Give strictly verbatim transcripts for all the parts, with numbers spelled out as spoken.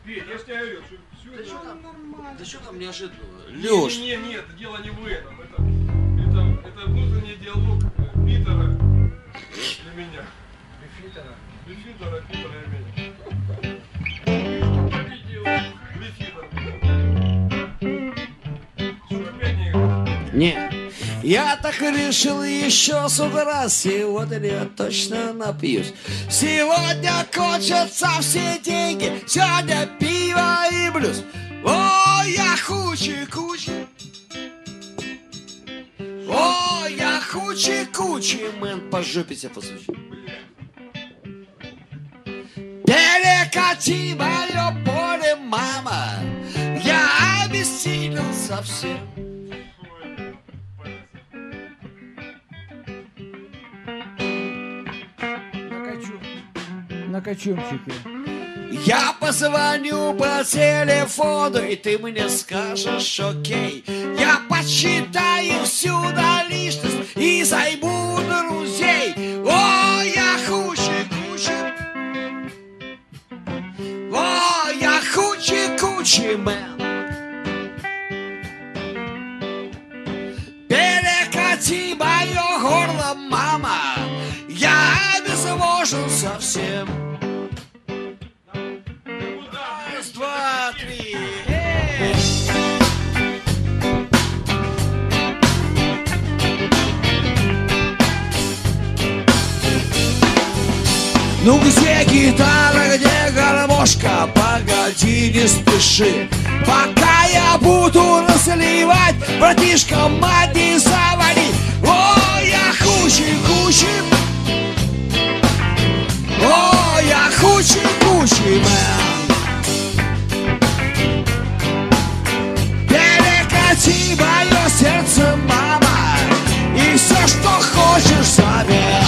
Петь, я же тебе говорю, что все да это... что там нормально? Да что там неожиданного? Леш! Не, не, нет, дело не в этом. Это, это, это внутренний диалог Питера для меня. Бифитера? Бифитера, Питера и меня. Что, опять не играть? Не. Я так решил еще с утра, сегодня я точно напьюсь. Сегодня кончатся все деньги, сегодня пиво и блюз. О, я хучи-кучи, о, я хучи-кучи, мэн, по жопе тебя послушай. Перекати мое поле, мама, я обессилел совсем. На качумчике. Я позвоню по телефону, и ты мне скажешь окей. Я подсчитаю всю наличность и займу друзей. О, я хучи-кучи, о, я хучи-кучи, мэн. Перекати мое горло, мама, я обезвожен совсем. Раз, два, три. Эй! Ну где гитара, где гармошка? Погоди, не спеши. Пока я буду разливать, братишка, мать не завали. О, я хучи-кучи, о, я хучи-кучи, мэн. Перекати мое сердце, мама, и все, что хочешь, заверь.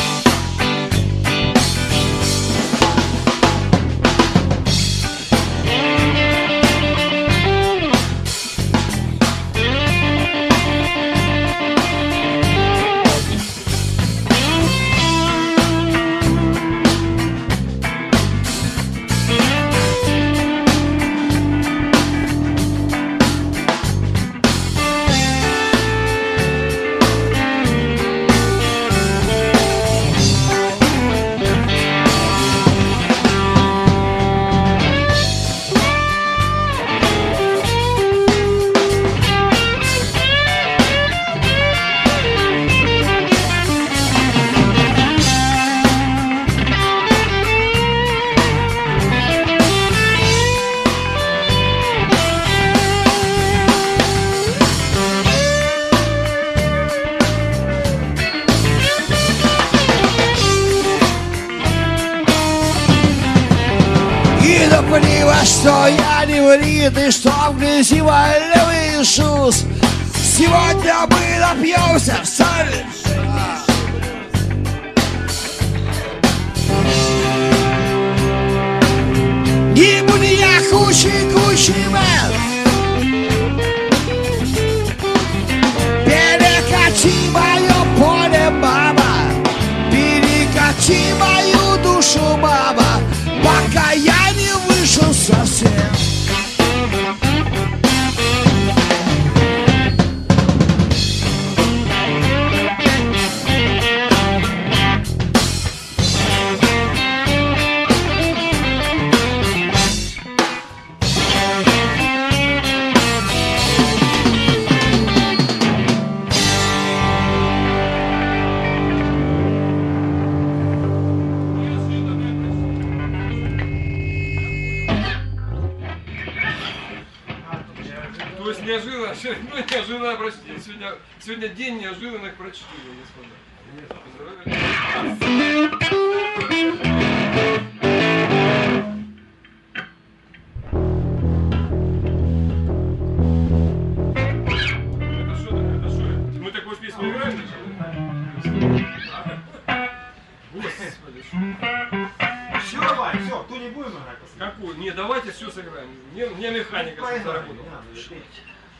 Плевать, что я не врит и что в грязи валивый шус. Сегодня мы напьемся в соль. Не буду я хучи-кучи, мэн. Перекати мое поле, мама, перекати мою душу, мама, пока я не вышел совсем. То есть неожиданно, ну, неожиданное прочтение. Сегодня, сегодня день неожиданных прочтений, господа. Это что, это что? Мы такую песню играем? Господи, Все, давай, все, ту не будем играть. какую? Не, давайте все сыграем. Мне, мне механика заработала.